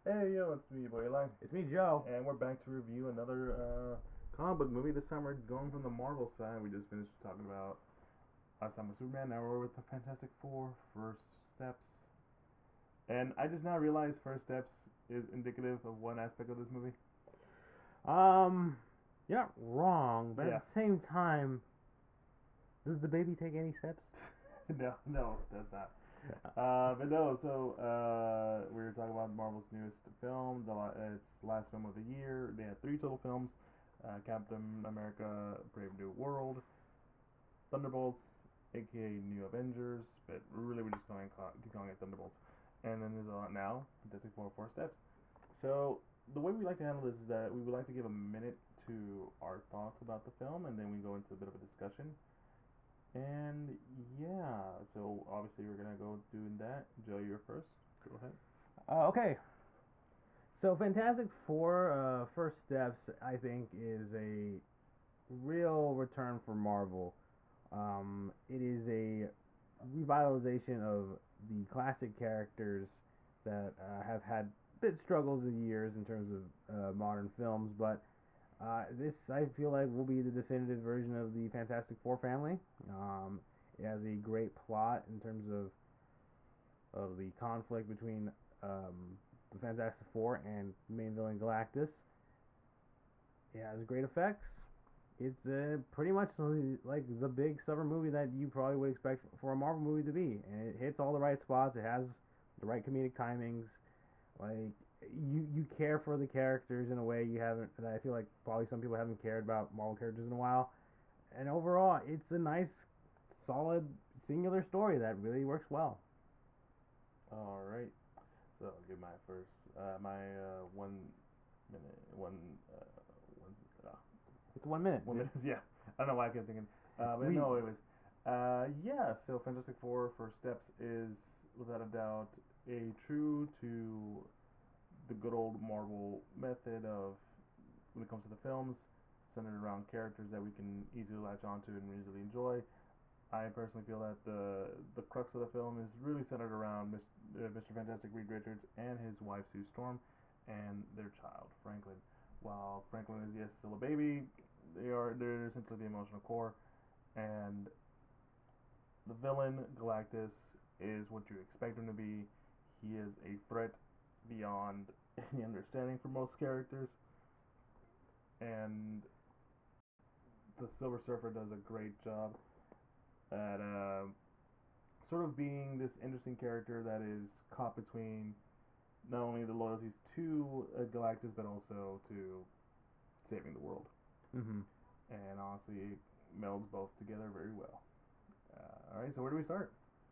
Hey yo, it's me, boy Eli, It's me, Joe. and we're back to review another comic book movie. This time we're going from the Marvel side. We just finished talking about last time with Superman. Now we're with the Fantastic Four, First Steps. And I just now realized First Steps is indicative of one aspect of this movie. Um, you're not wrong, but at Yeah. the same time, does the baby take any steps? No, that's not. But no, so we were talking about Marvel's newest film. It's last film of the year. They had three total films: Captain America: Brave New World, Thunderbolts, aka New Avengers, but really we're just keep calling it Thunderbolts. And then there's now Fantastic Four Steps. So the way we like to handle this is that we would like to give a minute to our thoughts about the film, and then we go into a bit of a discussion. And yeah, so obviously we're gonna go doing that. Joe, you're first. Go ahead. Okay. So Fantastic Four, First Steps, I think, is a real return for Marvel. It is a revitalization of the classic characters that have had bit struggles of years in terms of modern films, but this I feel like will be the definitive version of the Fantastic Four family. It has a great plot in terms of the conflict between the Fantastic Four and main villain Galactus. It has great effects. It's pretty much like the big summer movie that you probably would expect for a Marvel movie to be, and it hits all the right spots. It has the right comedic timings. Like you care for the characters in a way you haven't. That I feel like probably some people haven't cared about Marvel characters in a while. And overall, it's a nice, solid, singular story that really works well. All right. So I'll give my first, my 1 minute, uh, one, uh, It's 1 minute. 1 minute. Yeah, I don't know why I kept thinking. But We no, it was. Yeah. So Fantastic Four First Steps is without a doubt a true to the good old Marvel method of when it comes to the films, centered around characters that we can easily latch onto and easily enjoy. I personally feel that the crux of the film is really centered around Mr. Fantastic Reed Richards and his wife Sue Storm and their child Franklin. While Franklin is yes still a baby, they're essentially the emotional core, and the villain Galactus is what you expect him to be. He is a threat beyond any understanding for most characters, and the Silver Surfer does a great job at sort of being this interesting character that is caught between not only the loyalties to Galactus but also to saving the world. Mhm. And honestly, it melds both together very well. All right, so where do we start?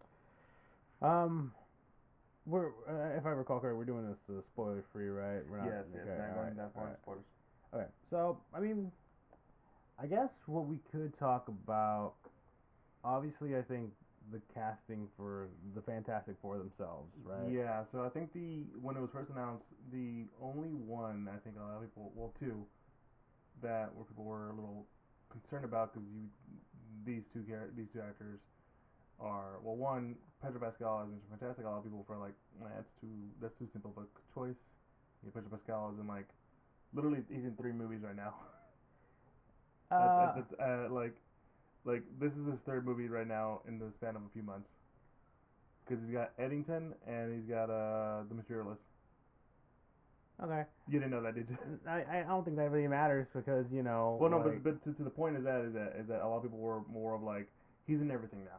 Um, we're if I recall correctly, we're doing this spoiler free, right? We're not. Yes, yes, Okay. not All right. going that All far into right. spoilers. Okay. So I mean, I guess what we could talk about. Obviously, I think the casting for the Fantastic Four themselves, right? Yeah, so I think the when it was first announced, the only one I think a lot of people, well, two that where people were a little concerned about because you these two actors are well one Pedro Pascal as Mr. Fantastic. A lot of people were like, nah, that's too simple of a choice. Yeah, Pedro Pascal is in like literally he's in three movies right now. Uh, Like this is his third movie right now in the span of a few months because he's got Eddington and he's got the Materialist. okay. You didn't know that, did you? I don't think that really matters because Well, no, like but to the point is that a lot of people were more of like he's in everything now.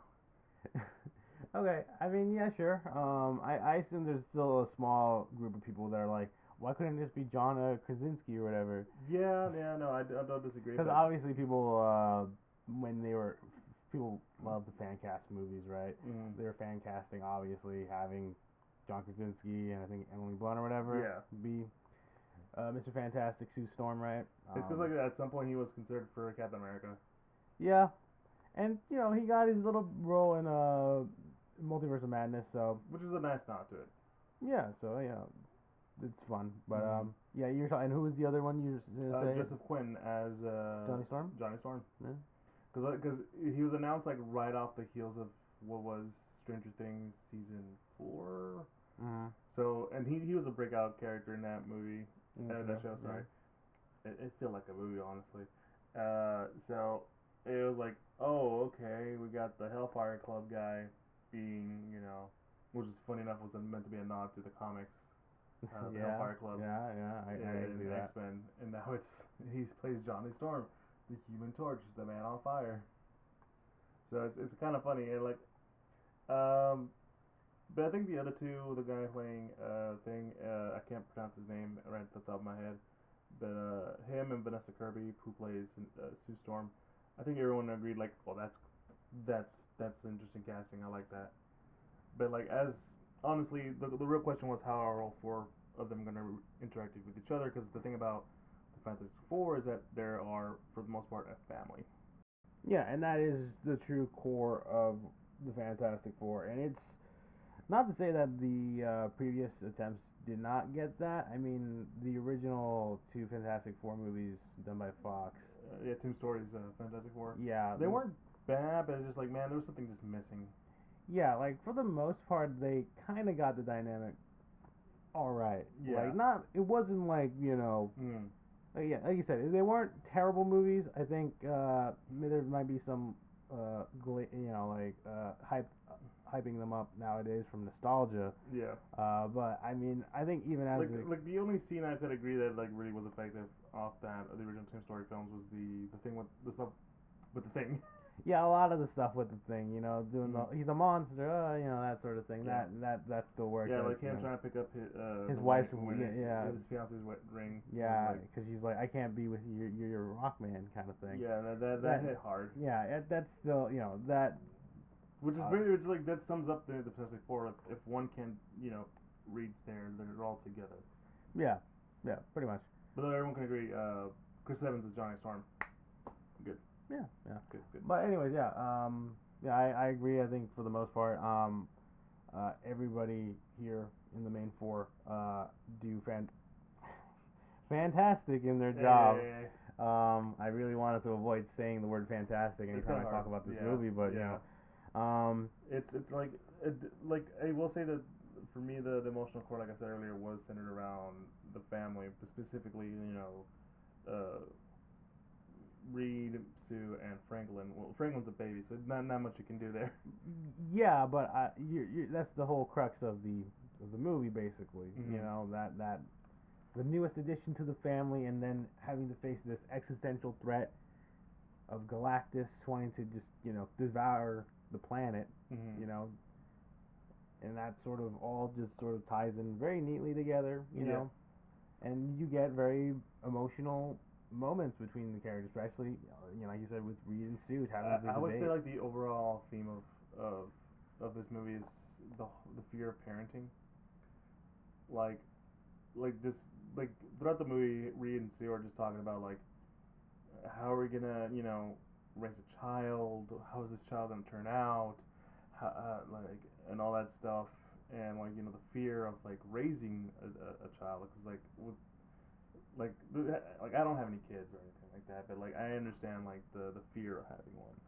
okay. I mean, yeah, sure. I assume there's still a small group of people that are like, why couldn't this be John Krasinski or whatever? Yeah, yeah, no, I don't disagree, Because but obviously people when they were people love the fan cast movies, right? mm, They were fan casting obviously having John Krasinski and I think Emily Blunt or whatever yeah, be Mr. Fantastic, Sue Storm, right? it's because like at some point he was considered for Captain America. Yeah, and he got his little role in Multiverse of Madness, so Which is a nice nod to it. yeah, so it's fun. But Mm-hmm. yeah, you're talking. And who was the other one you were gonna say? Joseph Quinn as Johnny Storm. Johnny Storm, Yeah. because he was announced like right off the heels of what was Stranger Things season 4. Mhm. So, and he was a breakout character in that movie, that show. Yeah. Sorry, it felt like a movie, honestly. So it was like, oh, okay, we got the Hellfire Club guy being, which is funny enough was meant to be a nod to the comics, the Yeah. Hellfire Club Yeah. I in see X that. Men, and now he plays Johnny Storm, the Human Torch, the Man on Fire. So it's kind of funny and like, um, but I think the other two, the guy playing I can't pronounce his name right at the top of my head, but him and Vanessa Kirby, who plays Sue Storm, I think everyone agreed like, well, that's that's interesting casting. I like that. But like, as honestly, the real question was how are all four of them gonna interact with each other? Because the thing about the Fantastic Four is that there are, for the most part, a family. Yeah, and that is the true core of the Fantastic Four, and it's not to say that the previous attempts did not get that. I mean, the original two Fantastic Four movies done by Fox. Yeah, Tim Story's Fantastic Four. Yeah, They weren't bad, but it's just like, man, there was something just missing. yeah, like for the most part, they kind of got the dynamic all right. Yeah. Like not, it wasn't like Mm. yeah, like you said, they weren't terrible movies. I think there might be some hyping them up nowadays from nostalgia. Yeah. But I mean, I think even as Like the only scene I could agree that like really was effective off that of the original Tim Story films was the thing with the stuff with the thing. yeah, a lot of the stuff with the thing, doing Mm. he's a monster, that sort of thing. Yeah. That still worked. Yeah, That like him trying to pick up his the wife's when yeah his fiance's ring was yeah, like, because she's like, I can't be with you. You're a rock man kind of thing. yeah, that hit hard. Yeah, that's still that. Which is Uh, very, it's like that sums up the Fantastic Four. Like, if one can, reach there, they're all together. yeah, yeah, pretty much. But everyone can agree. Chris Evans is Johnny Storm. Good, Yeah, yeah. good, good. But anyways, yeah, yeah, I agree. I think for the most part, everybody here in the main four do fantastic in their job. Hey, I really wanted to avoid saying the word fantastic it's anytime kind I of talk hard. about this Yeah, movie, but yeah. um, It's it, like I will say that for me the emotional core, like I said earlier, was centered around the family, but specifically, uh, Reed, Sue, and Franklin. Well, Franklin's a baby, so not much you can do there. yeah, but that's the whole crux of the movie, basically. Mm-hmm. That the newest addition to the family, and then having to face this existential threat of Galactus wanting to just devour the planet, Mm-hmm. you know, and that sort of all just sort of ties in very neatly together, Yeah. and you get very emotional moments between the characters, especially like you said with Reed and Sue having the I would say debate. like the overall theme of this movie is the the fear of parenting. Like just like throughout the movie, Reed and Sue are just talking about like how are we gonna raise a child? How is this child gonna turn out? How, like and all that stuff, and like the fear of like raising a child because like with like I don't have any kids or anything like that, but like I understand like the fear of having one.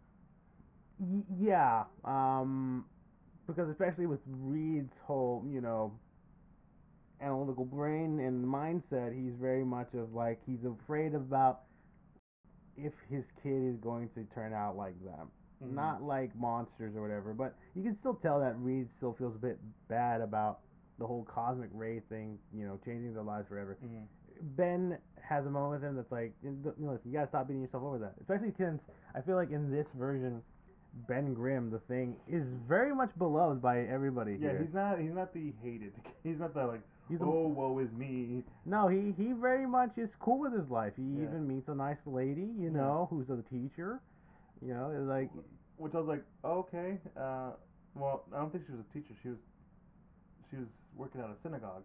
Yeah, because especially with Reed's whole analytical brain and mindset, he's very much of like he's afraid about if his kid is going to turn out like them. Mm-hmm. Not like monsters or whatever, but you can still tell that Reed still feels a bit bad about the whole cosmic ray thing, changing their lives forever. Mm-hmm. Ben has a moment with him that's like, listen, you gotta stop beating yourself over that. Especially since I feel like in this version, Ben Grimm, the Thing, is very much beloved by everybody Yeah, here. he's not the hated. He's not the like, He's a, oh, woe is me. no, he very much is cool with his life. He Yeah. even meets a nice lady, Yeah. who's a teacher. It's like, Which I was like, okay. Well, I don't think she was a teacher. She was working at a synagogue.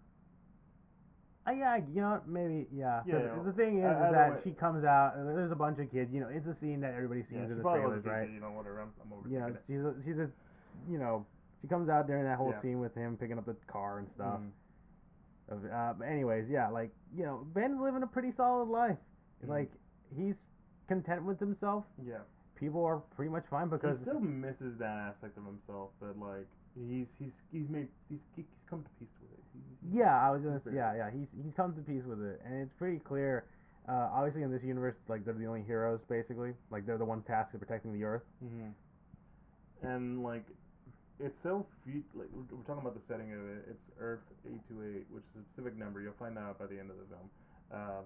yeah, maybe, yeah. Yeah. Because the thing is Either that way. she comes out, and there's a bunch of kids. It's a scene that everybody sees Yeah, in she the probably was trailers, a right? teacher. Whatever. I'm Yeah, overthinking it. she's a, she comes out during that whole Yeah. scene with him picking up the car and stuff. Mm. But anyways, yeah, like Ben's living a pretty solid life. Mm. Like he's content with himself, Yeah. people are pretty much fine He because still misses that aspect of himself, but like he's come to peace with it. yeah, I was He's gonna better. he's come to peace with it, and it's pretty clear. Obviously, in this universe, like they're the only heroes, basically. Like they're the one tasked with protecting the Earth. Hmm. And like it's so like we're talking about the setting of it. It's Earth 828, which is a specific number. You'll find out by the end of the film. Uh,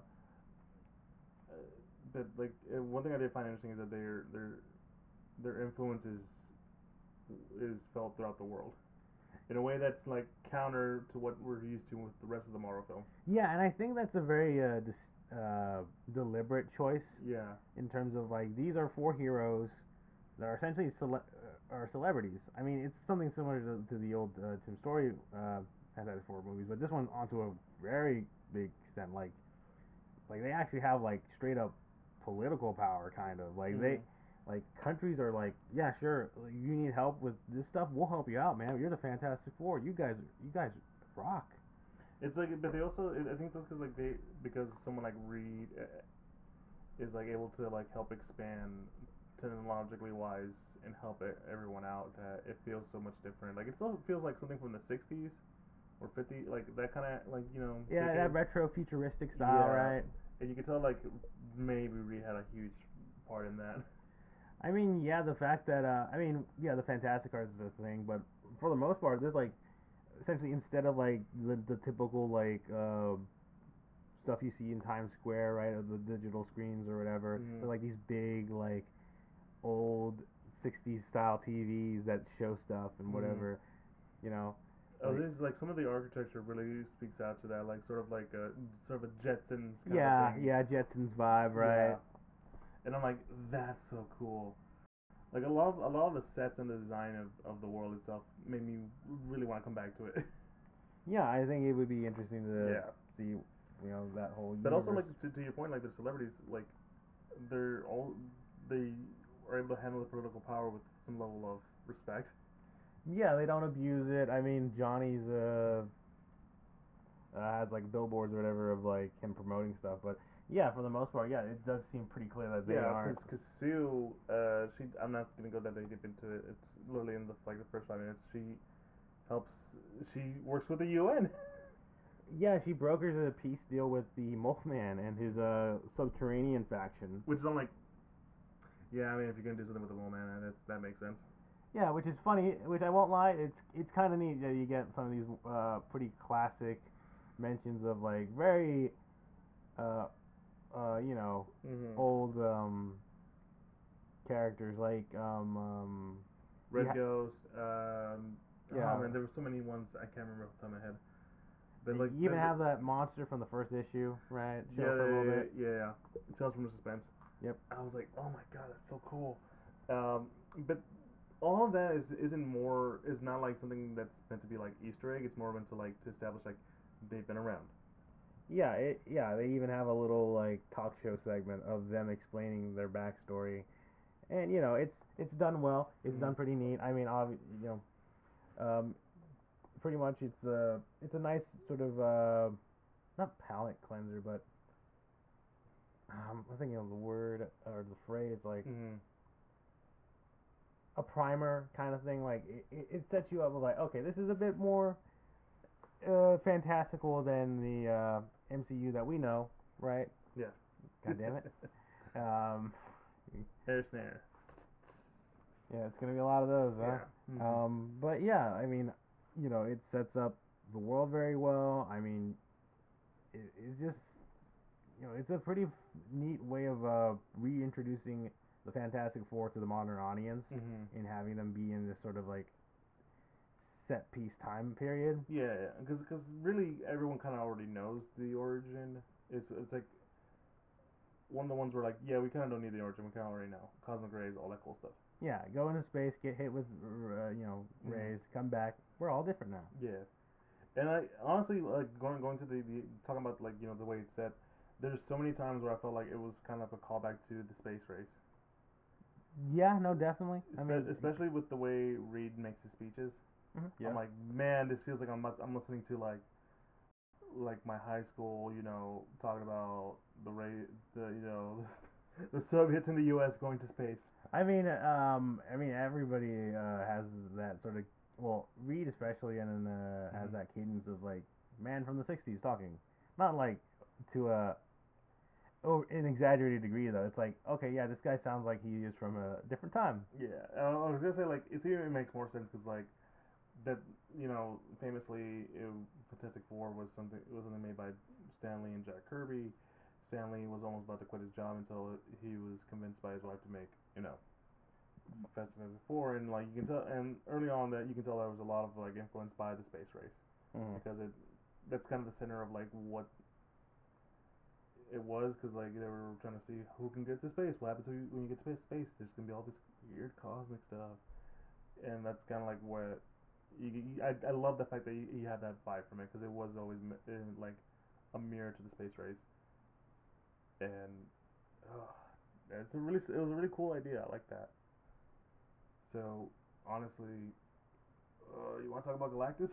but like one thing I did find interesting is that their influence is felt throughout the world in a way that's like counter to what we're used to with the rest of the Marvel films. Yeah, and I think that's a very deliberate choice Yeah. in terms of like these are four heroes that are essentially are celebrities. I mean, it's something similar to the old Tim Story Fantastic Four movies, but this one onto a very big extent. Like they actually have like straight up political power, kind of like they Hmm. like countries are like, yeah, sure, like, you need help with this stuff, we'll help you out, man. You're the Fantastic Four. You guys rock. It's like, but they also, I think it's because like because someone like Reed is like able to like help expand technologically wise and help everyone out. That it feels so much different. Like it still feels like something from the '60s or '50s, like that kind of like Yeah, that thinking. retro futuristic style, Yeah, right? and you can tell like maybe Reed had a huge part in that. I mean, yeah, the fact that yeah, the Fantastic Cards is a thing, but for the most part, there's like essentially instead of like the typical like stuff you see in Times Square, right, of the digital screens or whatever, Hmm. they're like these big like old '60s style TVs that show stuff and Hmm. whatever, you know, Oh, like this is like some of the architecture really speaks out to that, like sort of a Jetsons kind of a yeah, thing. yeah, Jetsons vibe, Yeah, right? and I'm like, that's so cool. Like a lot of the sets and the design of the world itself made me really want to come back to it. Yeah, I think it would be interesting to Yeah, see, that whole but also universe. like to your point, like the celebrities, like they're all they are able to handle the political power with some level of respect. Yeah, they don't abuse it. I mean, Johnny's has like billboards or whatever of like him promoting stuff, but yeah, for the most part, yeah, it does seem pretty clear that they Yeah, aren't. because Sue, she I'm not gonna go that deep into it. It's literally in the like the first 5 minutes. Helps. She works with the UN, Yeah, she brokers a peace deal with the Mothman and his subterranean faction. which is I'm like, yeah, I mean if you're gonna do something with the woman, that makes sense. Yeah, which is funny. Which I won't lie, it's kind of neat that you get some of these pretty classic mentions of like very uh you know Hmm. old characters like Red yeah Ghost. Oh yeah man, there were so many ones I can't remember off the top of my head. But you like even have that monster from the first issue, right? Show yeah, up for a little bit. yeah. It tells from the suspense. Yep. I was like, oh my god, that's so cool. Um, but all of that is not like something that's meant to be like Easter egg. It's more meant to like to establish like they've been around. Yeah, yeah, they even have a little like talk show segment of them explaining their backstory, and it's done well. It's Hmm. done pretty neat. I mean, um, pretty much it's a nice sort of not palate cleanser, but I'm thinking of the word or the phrase like Hmm. a primer kind of thing. Like it sets you up with like, okay, this is a bit more fantastical than the MCU that we know, right? Yeah. God damn it. Um, Air snare. yeah, it's gonna be a lot of those, huh? Yeah. Hmm. But yeah, I mean, it sets up the world very well. I mean, it's just, it's a pretty neat way of reintroducing the Fantastic Four to the modern audience Hmm. and having them be in this sort of like set piece time period. Yeah, because really everyone kind of already knows the origin. It's like one of the ones where like yeah we kind of don't need the origin. We kind of already know cosmic rays, all that cool stuff. Yeah, go into space, get hit with Hmm. rays, come back. We're all different now. Yeah, and I honestly like going to the talking about like the way it's set. There's so many times where I felt like it was kind of a callback to the space race, Yeah, no, definitely. I mean, especially with the way Reed makes his speeches. I'm yeah. like, man, this feels like I'm listening to like my high school, talking about the the the Soviets and the U.S. going to space. I mean, everybody has that sort of. Well, Reed especially, and then has Hmm. that cadence of like man from the '60s talking, not like to a an exaggerated degree though. It's like okay, yeah, this guy sounds like he is from a different time. Yeah, I was gonna say like it even makes more sense because like that famously Fantastic Four was something it was something made by Stanley and Jack Kirby. Stanley was almost about to quit his job until he was convinced by his wife to make Fantastic Four, and like you can tell, and early on that you can tell there was a lot of like influence by the space race Mm-hmm. because that's kind of the center of like what it was because like they were trying to see who can get to space. What happens when you get to space? There's gonna be all this weird cosmic stuff, and that's kind of like what I love the fact that you had that vibe from it because it was always like a mirror to the space race, and uh, it was a really cool idea. I like that. So honestly, you want to talk about Galactus?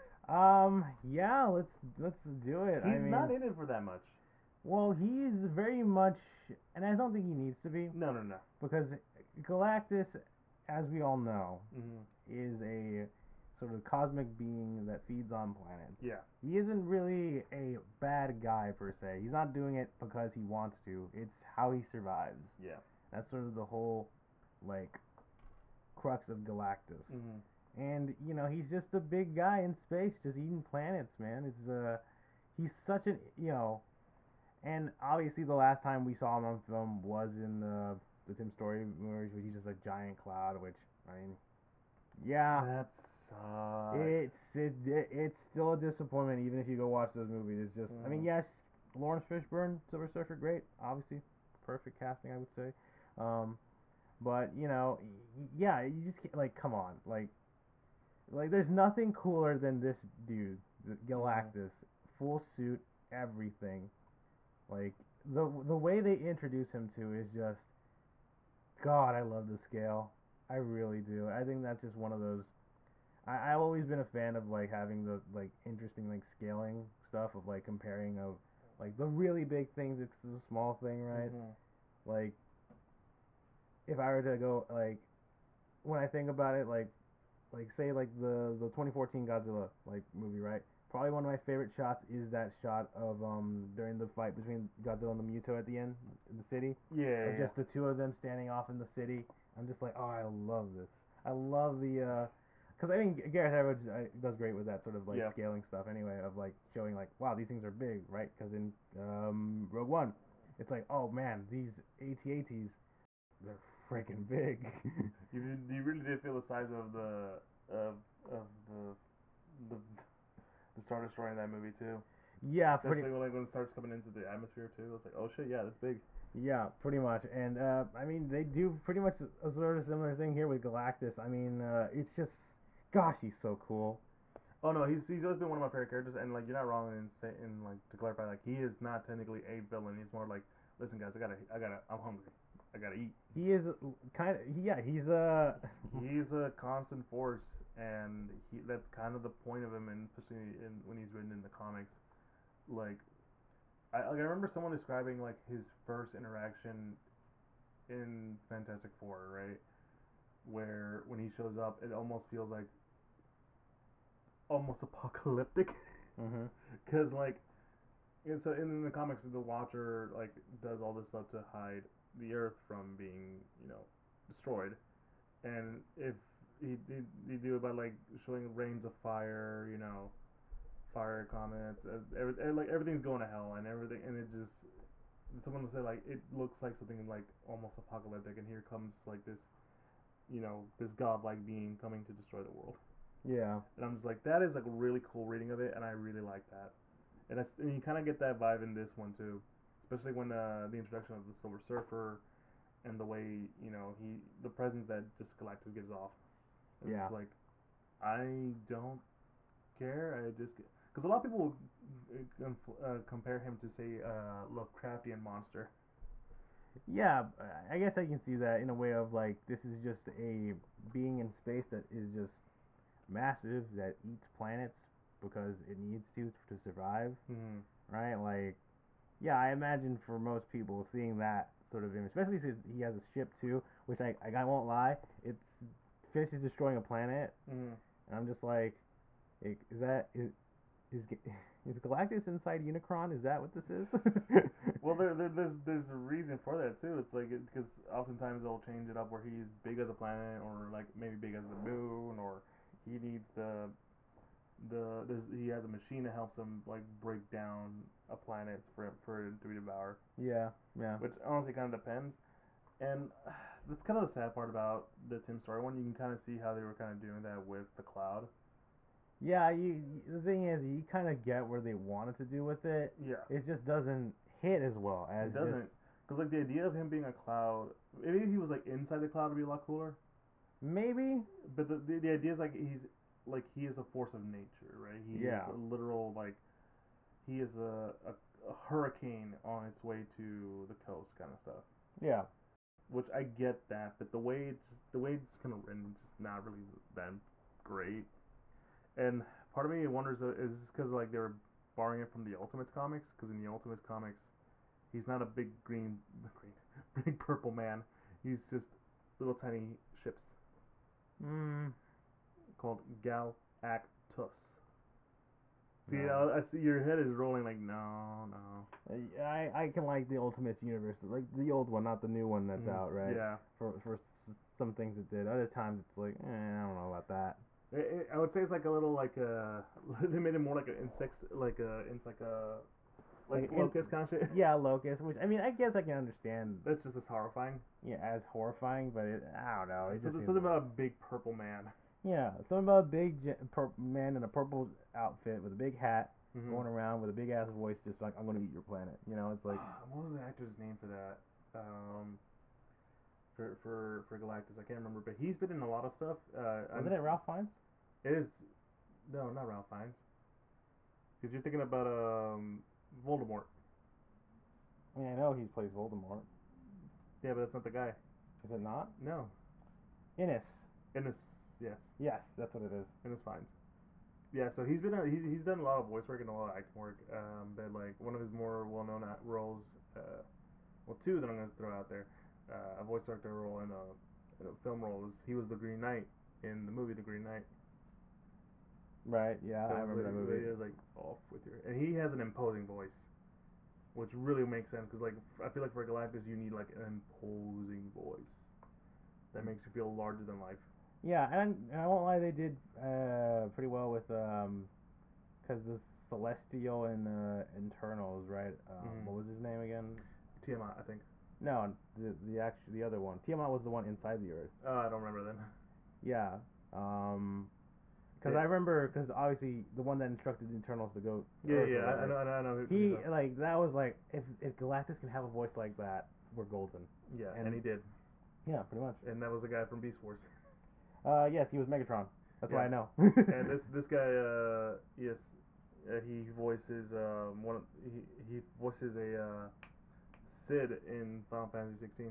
Yeah, let's do it. I He's not mean, in it for that much. well, he's very much, and I don't think he needs to be No, no, no. because Galactus, as we all know, Hmm. is a sort of cosmic being that feeds on planets. Yeah, He isn't really a bad guy per se. He's not doing it because he wants to. It's how he survives. yeah. That's sort of the whole like crux of Galactus. Hmm. And he's just a big guy in space, just eating planets, man. He's such an and obviously the last time we saw him on film was in the Tim Story movies, where he's just a giant cloud. Which I mean, yeah, That sucks. it's still a disappointment even if you go watch those movies. It's just, I mean, Hmm. yes, Lawrence Fishburne, Silver Surfer, great, obviously, perfect casting, I would say. Um, but yeah, you just can't, like, come on, like there's nothing cooler than this dude, Hmm. Galactus, full suit, everything. Like the way they introduce him to is just God. I love the scale. I really do. I think that's just one of those. I've always been a fan of like having the like interesting like scaling stuff of like comparing of like the really big things to the small thing, right? Hmm. Like if I were to go like when I think about it, like say like the 2014 Godzilla like movie, right? Probably one of my favorite shots is that shot of during the fight between Godzilla and the Muto at the end in the city, Yeah, of yeah. just the two of them standing off in the city. I'm just like, oh, I love this. I love the because I think Gareth Edwards does great with that sort of like Yeah. scaling stuff anyway, of like showing like, wow, these things are big, right? Because in Rogue One, it's like, oh man, these AT-ATs, they're freaking big. You really did feel the size of of of the the Star Destroyer in that movie too. Yeah, pretty. Especially when it starts coming into the atmosphere too. It's like, oh shit, yeah, that's big. Yeah, pretty much. And I mean, they do pretty much a sort of similar thing here with Galactus. I mean, it's just, gosh, he's so cool. Oh no, he's always been one of my favorite characters, and like you're not wrong in like to clarify, like he is not technically a villain. He's more like, listen guys, I'm hungry, I gotta eat. He is kind of, yeah, he's He's a constant force, and that's kind of the point of him, and especially when he's written in the comics. Like I remember someone describing like his first interaction in Fantastic Four, right? Where when he shows up, it almost feels like almost apocalyptic, hmm because like so in the comics, the Watcher like does all this stuff to hide the Earth from being destroyed, and if he do it by like showing rains of fire, fire comets, like everything's going to hell and everything, and it just someone will say like it looks like something like almost apocalyptic, and here comes like this godlike being coming to destroy the world, yeah, and I'm just like that is like a really cool reading of it, and I really like that, and you kind of get that vibe in this one too, especially when the introduction of the Silver Surfer and the way the presence that just Galactus gives off. It's yeah, like I don't care. I just because a lot of people compare him to say Lovecraftian monster. yeah. I guess I can see that in a way of like this is just a being in space that is just massive that eats planets because it needs to survive, Mm-hmm. right? Like, yeah, I imagine for most people seeing that sort of image, especially since he has a ship too, which I won't lie, it's Fish is destroying a planet, Mhm. and I'm just like, is that is is Galactus inside Unicron? Is that what this is? Well, there's a reason for that too. It's like because oftentimes they'll change it up where he's big as a planet, or like maybe big as the moon, or he needs he has a machine that helps him like break down a planet for it to be devoured. Yeah, yeah. Which honestly kind of depends. And that's kind of the sad part about the Tim Story one. You can kind of see how they were kind of doing that with the Cloud. Yeah, the thing is, you kind of get where they wanted to do with it. Yeah. It just doesn't hit as well as It just doesn't, because like the idea of him being a cloud, maybe if he was like inside the cloud, would be a lot cooler. maybe. But the idea is like he is a force of nature, right? He is Yeah, a literal like he is a hurricane on its way to the coast, kind of stuff. yeah. Which I get that, but the way it's kind of written, is just not really that great. And part of me wonders is this because like they were borrowing it from the Ultimates comics? Because in the Ultimates comics, he's not a big big purple man. He's just little tiny ships Mm, called Galactus. See, no. I see your head is rolling like no, no. I can like the Ultimate Universe, like the old one, not the new one that's out, right? Yeah, For some things it did. Other times it's like, I don't know about that. I would say it's like a little like they made it more like an insect, like a it's like Like in, locust kind of shit. yeah, Locust, which I mean, I guess I can understand. That's just as horrifying. Yeah, as horrifying, but I don't know. It So just there's seems something like, about a big purple man. yeah, something about a big man in a purple outfit with a big hat Mm-hmm. going around with a big ass voice, just like I'm gonna eat your planet. You know, it's like What was the actor's name for that? For Galactus, I can't remember, but he's been in a lot of stuff. wasn't it Ralph Fiennes? It is no, not Ralph Fiennes, because you're thinking about Voldemort. I mean, I know he plays Voldemort. Yeah, but that's not the guy. Is it not? No, Innes. Innes. Yes, Yes, that's what it is. Innes Fiennes. Yeah, so he's done a lot of voice work and a lot of acting work. But like one of his more well-known roles, well, two that I'm gonna throw out there, a voice actor role and a film role was he was the Green Knight in the movie The Green Knight. Right. Yeah, So I remember that movie. he was like off with your, and he has an imposing voice, which really makes sense because like I feel like for Galactus you need like an imposing voice that makes you feel larger than life. Yeah, and I won't lie, they did pretty well with because the Celestial and Internals, right? Mm-hmm. What was his name again? Tiamat, I think. No, the other one. Tiamat was the one inside the Earth. I don't remember then. Yeah. Because Yeah, I remember, because obviously the one that instructed the Internals to go to yeah, Earth yeah. or I whatever. know, I know who He you're like that was like if Galactus can have a voice like that, we're golden. Yeah, and And he did, yeah, pretty much. and that was the guy from Beast Wars. Yes, he was Megatron. That's why Yeah, I know. and this guy, yes, he voices he voices a Sid in Final Fantasy 16.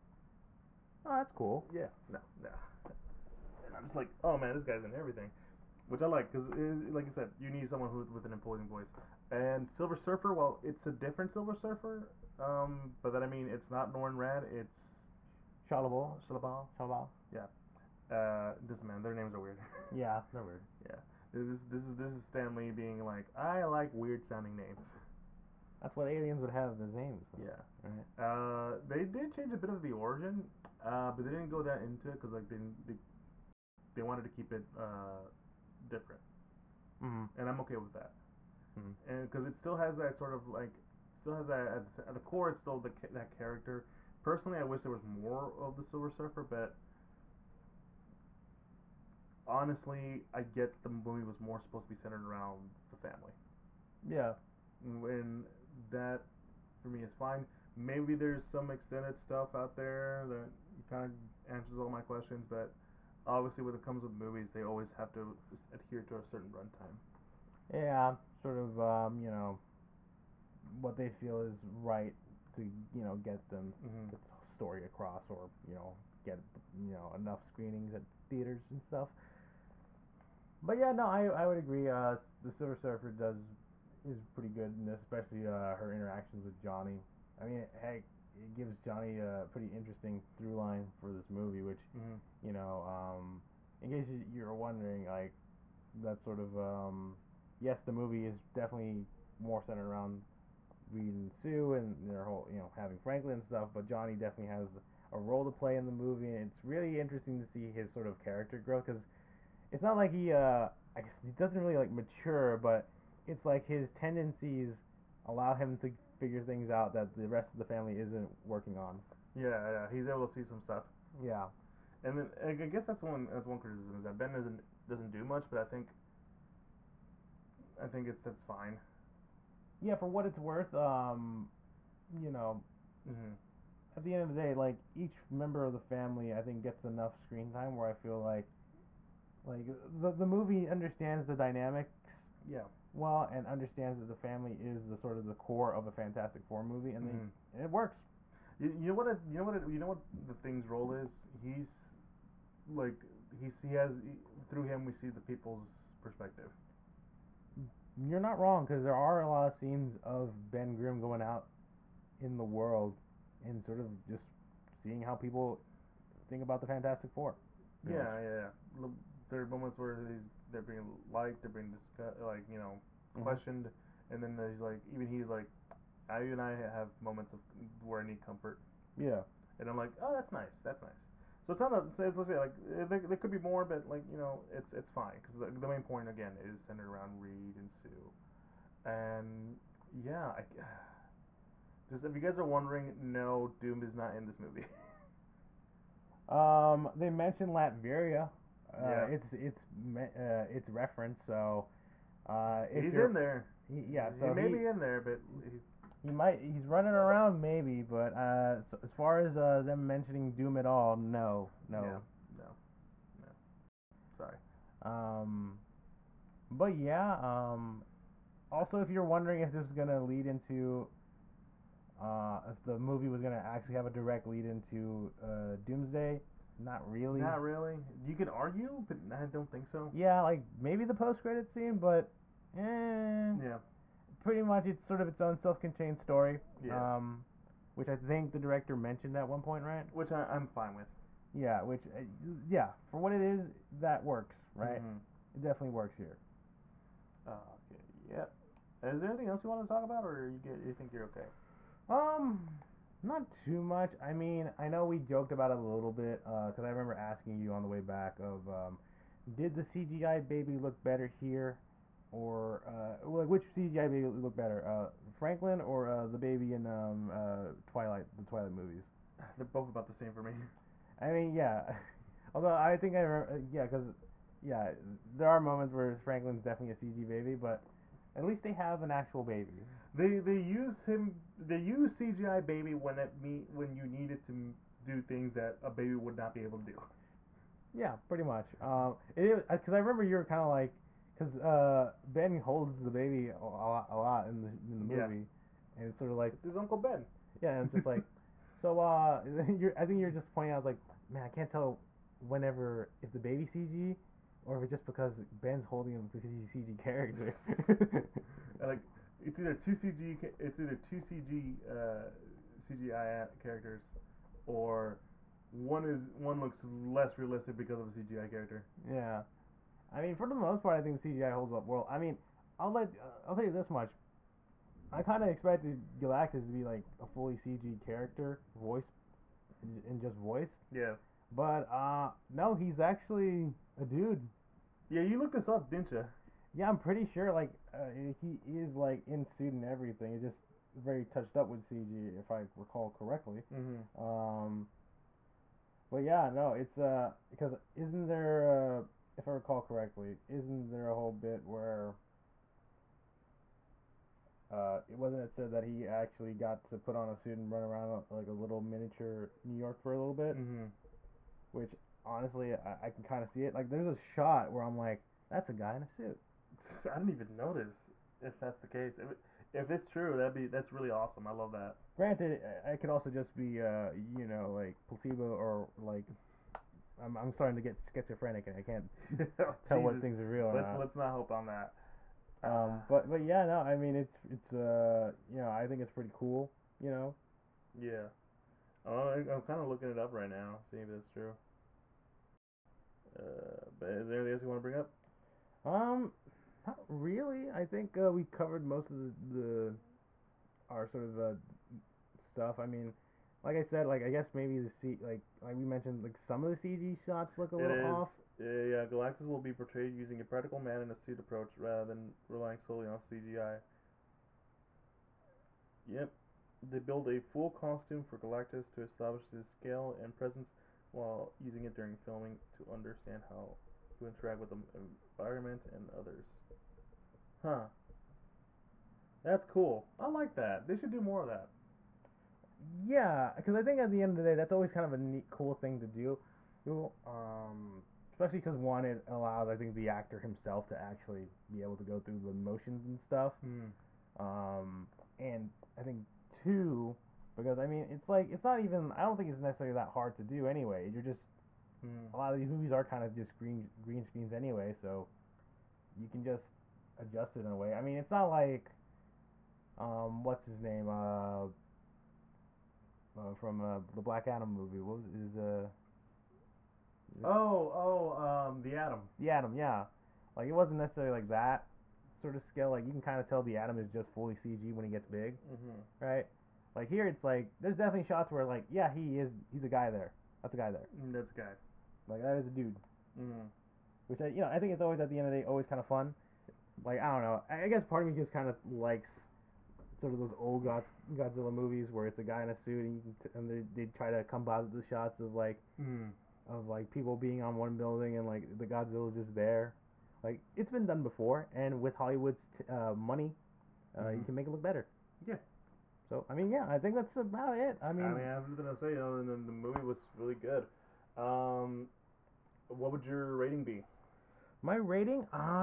Oh, that's cool. Yeah, no, no, and I'm just like, oh man, this guy's in everything, which I like because, like you said, you need someone with an imposing voice. And Silver Surfer, well, it's a different Silver Surfer, but then I mean, it's not Norrin Rad, it's Shalabal. Shalabal. Shalabal. Yeah, this man, their names are weird. Yeah, they're weird. Yeah, this is Stan Lee being like, I like weird sounding names. That's what aliens would have as names. Yeah. Though, right? They did change a bit of the origin, but they didn't go that into it because like they wanted to keep it different, Mm-hmm. and I'm okay with that. Mm-hmm. And because it still has that sort of like, still has that at the core, it's still that character. Personally, I wish there was more of the Silver Surfer, but honestly, I get the movie was more supposed to be centered around the family. Yeah. When that for me is fine. Maybe there's some extended stuff out there that kind of answers all my questions, but obviously when it comes with movies, they always have to adhere to a certain runtime. Yeah. Sort of, what they feel is right to, get them Mm-hmm. the story across, or get enough screenings at theaters and stuff. But yeah, no, I would agree. The Silver Surfer is pretty good, and especially her interactions with Johnny. I mean, hey, it gives Johnny a pretty interesting through line for this movie, which Mhm. you know, in case you're wondering, like that sort of yes, the movie is definitely more centered around Reed and Sue and their whole, having Franklin and stuff, but Johnny definitely has a role to play in the movie, and it's really interesting to see his sort of character growth because it's not like I guess he doesn't really like mature, but it's like his tendencies allow him to figure things out that the rest of the family isn't working on. Yeah, yeah, he's able to see some stuff. Yeah. And then I guess that's one criticism is that Ben doesn't do much, but I think that's fine. Yeah, for what it's worth, you know, Mhm. at the end of the day, like each member of the family, I think gets enough screen time where I feel like the movie understands the dynamics Yeah. well and understands that the family is the sort of the core of a Fantastic Four movie, and Mhm. it works. You know what the thing's role is. He's like he has through him we see the people's perspective. You're not wrong because there are a lot of scenes of Ben Grimm going out in the world and sort of just seeing how people think about the Fantastic Four. Pretty much. Yeah, yeah, yeah. There are moments where they're being liked, they're being discussed, like Mhm. questioned, and then he's like, I and I have moments of where I need comfort, Yeah. and I'm like, oh, that's nice. So it's not a, it's, let's say like there could be more, but it's fine because the main point again is centered around Reed and Sue, and yeah, just if you guys are wondering, no, Doom is not in this movie. They mentioned Latveria. Yeah, It's referenced. So if he's you're in there. yeah, He so may be in there, but he's running around maybe, but so as far as them mentioning Doom at all, no, yeah, no. no, no. Sorry. Um, but yeah, also if you're wondering if this is gonna lead into if the movie was gonna actually have a direct lead into Doomsday, not really. Not really. You could argue, but I don't think so. Yeah, like maybe the post credit scene, but eh, Yeah, pretty much it's sort of its own self-contained story. yeah. Um, which I think the director mentioned at one point, right? Which I'm fine with. Yeah, which yeah, for what it is, that works, right? Mm-hmm. It definitely works here. Okay. Yeah. Is there anything else you want to talk about, or you think you're okay? Um, not too much. I mean, I know we joked about it a little bit, because I remember asking you on the way back of, did the CGI baby look better here, or like which CGI baby look better, Franklin or the baby in the Twilight movies? They're both about the same for me. I mean, yeah. Although I think I remember, yeah, because yeah, there are moments where Franklin's definitely a CG baby, but at least they have an actual baby. They use him. They use CGI baby when you needed to do things that a baby would not be able to do. Yeah, pretty much. It is because I remember you were kind of like, because Ben holds the baby a lot in the Yeah. movie, and it's sort of like, It's his Uncle Ben. yeah, and it's just like, so I think you're just pointing out like, man, I can't tell whenever if the baby CG or if it's just because Ben's holding him because he's a CG character. Like it's either two CGI characters, or one looks less realistic because of a CGI character. Yeah, I mean for the most part, I think CGI holds up well. I mean, I'll tell you this much. I kind of expected Galactus to be like a fully CG character, voice and just voice, Yeah. but no, he's actually a dude. Yeah, you looked this up, didn't you? Yeah, I'm pretty sure like he is like in suit and everything. It's just very touched up with CG, if I recall correctly. Mhm. Um, but yeah, no, it's because isn't there if I recall correctly, isn't there a whole bit where it wasn't it said that he actually got to put on a suit and run around like a little miniature New York for a little bit, Mhm. which honestly I can kind of see it. Like there's a shot where I'm like, that's a guy in a suit. I didn't even notice if that's the case. If it's true, that's really awesome. I love that. Granted, it could also just be like placebo or like I'm starting to get schizophrenic and I can't Oh, tell what Jesus, things are real or not. let's not hope on that. But yeah, no, I mean it's I think it's pretty cool, you know. Yeah. Oh, I'm kind of looking it up right now, see if that's true. But is there anything else you want to bring up? Um, Not really. I think we covered most of the our sort of stuff. I mean, like I said, like I guess maybe the like we mentioned, like some of the CG shots look a It little is. off. Yeah, Galactus will be portrayed using a practical man in a suit approach rather than relying solely on CGI. Yep. They build a full costume for Galactus to establish his scale and presence while using it during filming to understand how to interact with the environment and others. Huh. That's cool. I like that. They should do more of that. Yeah, because I think at the end of the day, that's always kind of a neat, cool thing to do. Especially because one, it allows I think the actor himself to actually be able to go through the motions and stuff. Hmm. And I think two, because I mean, it's like it's not even. I don't think it's necessarily that hard to do anyway. You're just Hmm. a lot of these movies are kind of just green screens anyway, so you can just adjust it in a way. I mean, it's not like what's his name from the Black Adam movie. What was The Atom. the Atom? Yeah, like it wasn't necessarily like that sort of scale. Like you can kind of tell the Atom is just fully CG when he gets big, Mm-hmm. right? Like here, it's like there's definitely shots where like yeah, he's a guy there. That's a guy there. That's a guy. Like that is a dude. Mm-hmm. Which I think it's always at the end of the day always kind of fun. Like I don't know. I guess part of me just kind of likes sort of those old Godzilla movies where it's a guy in a suit and, and they try to composite the shots Mm-hmm. of like people being on one building and like the Godzilla's just there. Like it's been done before, and with Hollywood's money, Mm-hmm. you can make it look better. Yeah. So I mean, yeah, I think that's about it. I I mean, mean, I have nothing to say. And then the movie was really good. Um, what would your rating be? my rating,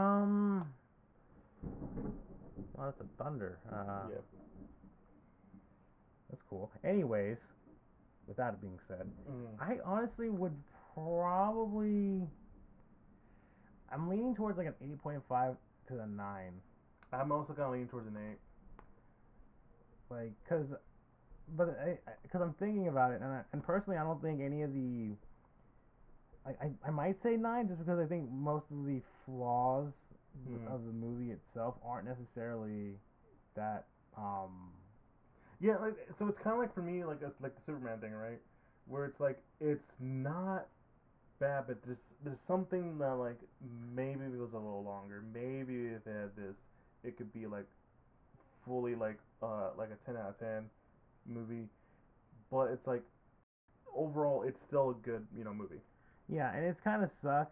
well, that's a thunder. Yeah. That's cool. Anyways, with that being said, Mm. I honestly would probably. I'm leaning towards like an 8.5 to the 9. I'm also kind of leaning towards an eight. Like, but because I'm thinking about it, and personally, I don't think any of the. I might say 9 just because I think most of the flaws Mm. of the movie itself aren't necessarily that. Yeah, like so it's kind of like for me like the Superman thing, right? Where it's like it's not bad, but there's something that like maybe if it was a little longer, maybe if it had this, it could be like fully like a 10 out of 10 movie. But it's like overall, it's still a good movie. Yeah, and it kind of sucks.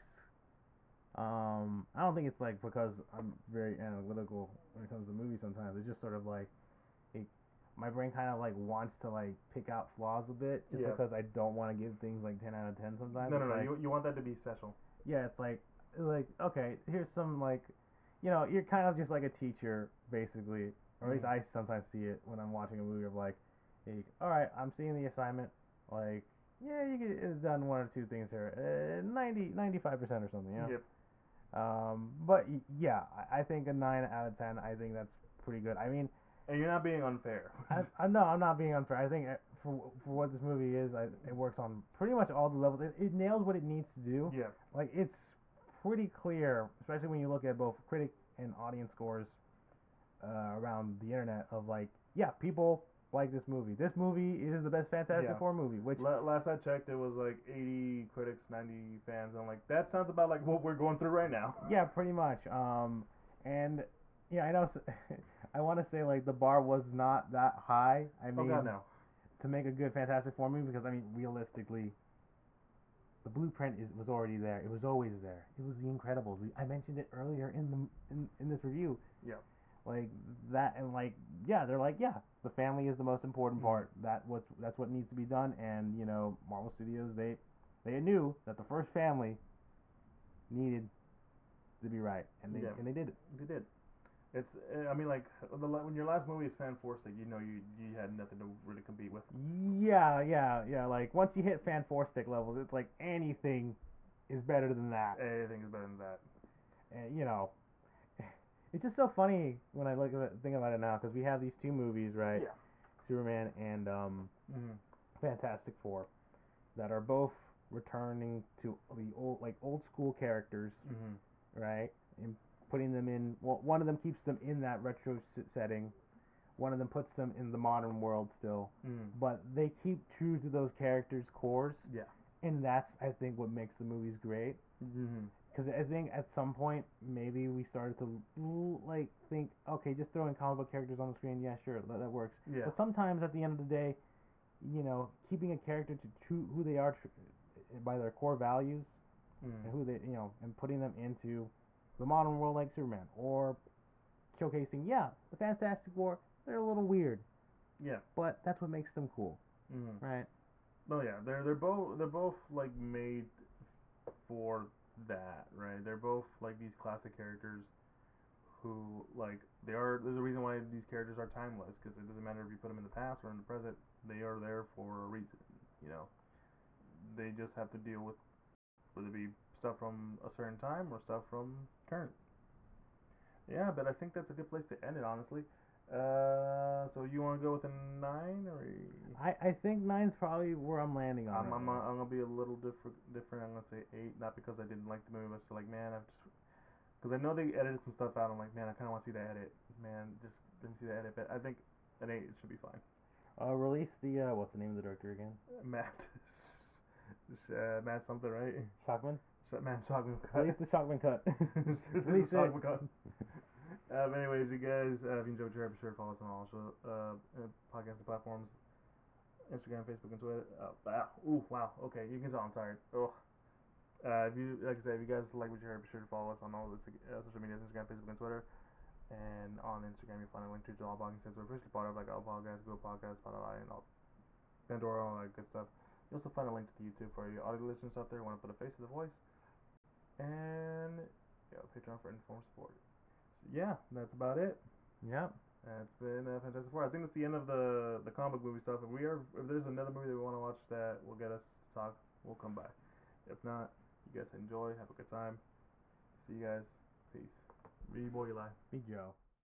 I don't think it's like because I'm very analytical when it comes to movies. Sometimes it's just sort of like it, my brain kind of like wants to like pick out flaws a bit just Yeah. because I don't want to give things like 10 out of 10 sometimes. No, no, It's no. like, You want that to be special. yeah, it's like okay, here's some like you're kind of just like a teacher basically, or at least Mm. I sometimes see it when I'm watching a movie of like, hey, all right, I'm seeing the assignment, like yeah, you get it's done one or two things here, 95% or something, Yep. but yeah, I think a 9 out of 10, I think that's pretty good. I mean, And you're not being unfair. I no, I'm not being unfair. I think for what this movie is, it works on pretty much all the levels. It nails what it needs to do. Yeah. Like it's pretty clear, especially when you look at both critic and audience scores around the internet. Of like, yeah, people like this movie. This movie is the best Fantastic Yeah. Four movie. Which Last I checked, it was like 80 critics, 90 fans. I'm like, that sounds about like what we're going through right now. yeah, pretty much. And yeah, I know. I want to say like the bar was not that high. I Oh God, mean, no. to make a good Fantastic Four movie, because I mean, realistically, the blueprint was already there. It was always there. It was The Incredibles. I mentioned it earlier in this review. Yeah. Like that, and like yeah, they're like yeah, the family is the most important Mm. part. That's what needs to be done. And Marvel Studios they knew that the first family needed to be right, and Yeah. they did it. They did. It's. I mean, like when your last movie is Fan Forstic, you had nothing to really compete with. Yeah. Like once you hit fan four stick levels, it's like anything is better than that. Anything is better than that. And it's just so funny when think about it now because we have these two movies, right? Yeah. Superman and Mm. Fantastic Four that are both returning to the old school characters, Mhm. right? And putting them in. Well, one of them keeps them in that retro setting. One of them puts them in the modern world still, Mhm. but they keep true to those characters' cores, Yeah. and that's I think what makes the movies great. Mhm. Because I think at some point maybe we started to like think, okay, just throwing comic book characters on the screen, yeah, sure, that works. Yeah. But sometimes at the end of the day, keeping a character to true who they are by their core values and Mhm. who they and putting them into the modern world like Superman or showcasing, yeah, the Fantastic Four, they're a little weird, Yeah. but that's what makes them cool, Mhm. right? No, yeah, they're both like made for that, right? They're both like these classic characters who like they are. There's a reason why these characters are timeless because it doesn't matter if you put them in the past or in the present. They are there for a reason. You know, they just have to deal with whether it be stuff from a certain time or stuff from current. Yeah, but I think that's a good place to end it, honestly. So you want to go with a nine or I think nine's probably where I'm landing on right now. I'm gonna be a little different. Different. I'm gonna say eight, not because I didn't like the movie, but just like man, I've just because I know they edited some stuff out. I'm like, man, I kind of want to see the edit. Man, just didn't see the edit, but I think an eight it should be fine. Release the what's the name of the director again? Matt, Matt something, right? Shockman. Matt Shockman cut. Release the Shockman cut. This is Release the it. Shockman cut. But anyways, you guys, if you enjoyed your episode, follow us on all podcast platforms. Instagram, Facebook, and Twitter. Wow. Ooh, wow. Okay, you can tell I'm tired. Oh. If you like I said, if you guys like what you heard, be sure to follow us on all the social media: Instagram, Facebook, and Twitter. And on Instagram, you'll find a link to all blogging sites we're officially part of, like Apple Podcasts, Google Podcasts, Spotify, and all Pandora, all that good stuff. You also find a link to the YouTube for your audio listeners out there who want to put a face to the voice, and Patreon for informed support. So yeah, that's about it. Yep. It's been Fantastic Four. I think that's the end of the comic movie stuff. If there's another movie that we want to watch that will get us to talk, we'll come by. If not, you guys enjoy, have a good time. See you guys. Peace. Be boy, Eli. Be Joe.